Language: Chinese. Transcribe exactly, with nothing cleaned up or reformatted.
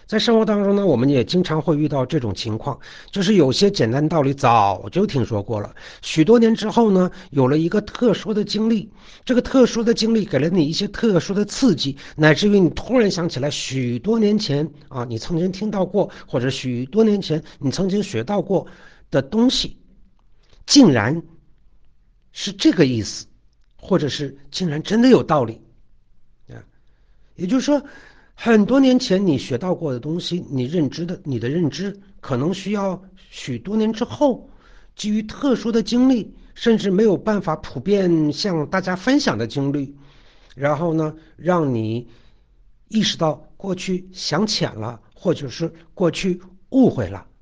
在生活当中呢，我们也经常会遇到这种情况，就是有些简单道理早就听说过了，许多年之后呢，有了一个特殊的经历，这个特殊的经历给了你一些特殊的刺激，乃至于你突然想起来许多年前啊，你曾经听到过，或者许多年前你曾经学到过的东西，竟然是这个意思，或者是竟然真的有道理啊。也就是说，很多年前你学到过的东西，你认知的你的认知可能需要许多年之后，基于特殊的经历，甚至没有办法普遍向大家分享的经历，然后呢，让你意识到过去想浅了，或者是过去误会了，